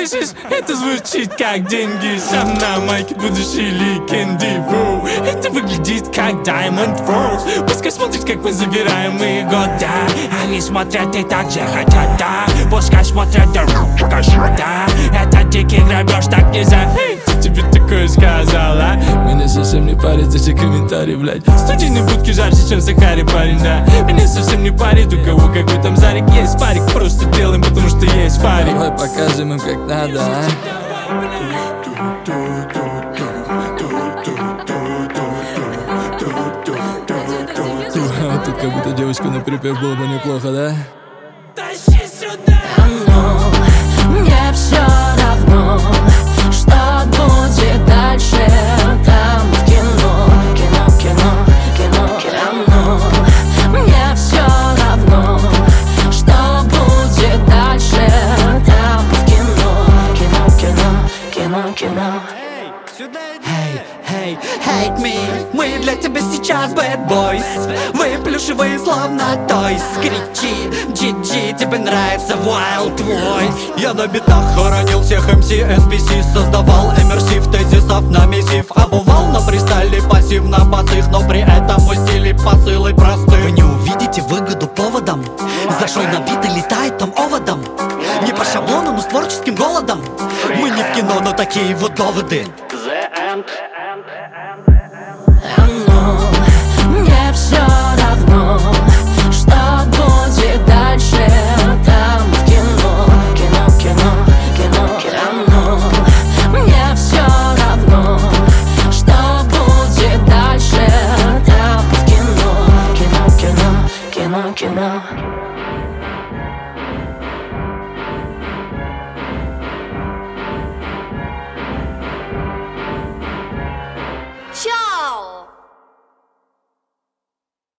Слышишь, это звучит как деньги. Сам на майке будущей легенды. Это выглядит как Diamond Rose. Пускай смотрит, как мы забираем их года. Они смотрят и так же хотят, да. Пускай смотрят, да, да. Это дикий грабеж, так нельзя. Эй, кто тебе такое сказал, а? Меня совсем не парит эти комментарии, блядь. Студийные будки жарче, чем Сахаре, парень, да. Меня совсем не парит, у кого какой там зарик. Есть парик, просто делаем, потому что есть парик. Давай покажем им, как надо, а? Тут как будто девочку на припев было бы неплохо, да? Тащи сюда! Мне все равно, что будет дальше. Там в кино, кино, кино, кино, кино. Мне все равно, что будет дальше. Там в кино, кино, кино, кино, кино. Hey, hate me, мы для тебя сейчас bad boys. Вы плюшевые, словно тойс. Кричи, GG, тебе нравится Wild Voice. Я на битах хоронил всех MC, NPC. Создавал иммерсив, тезисов на миссив. Обувал на фристайле пассивно босых, но при этом мой стиль и посылы просты. Вы не увидите выгоду поводом. Зашой набито летает там оводом. Не по шаблону, но с творческим голодом. Мы не в кино, но такие вот доводы. Мне все равно, что будет дальше. Там в кино, кино, кино, кино, кино. Мне все равно, что будет дальше. Там в кино, кино, кино, кино, кино.